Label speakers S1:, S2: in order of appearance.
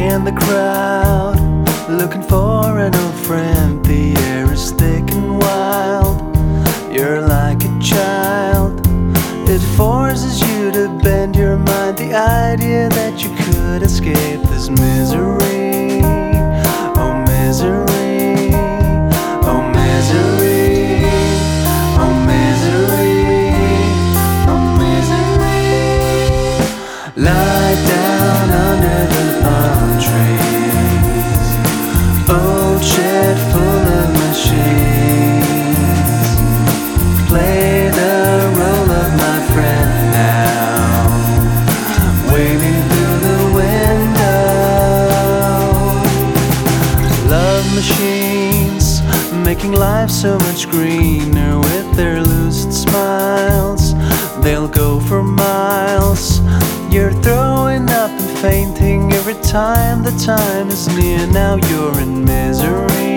S1: in the crowd, looking for an old friend. The air is thick and wild. You're like a child. It forces you to bend your mind. The idea that you could escape this misery. Oh, misery. Oh, misery. Oh, misery. Oh, misery. Lie down under the palm trees. Old shed full of machines. Play the role of my friend now, waving through the window. Love machines, making life so much greener with their lucid smiles. They'll go for miles. You're throwing up and fainting every time the time is near. Now you're in misery.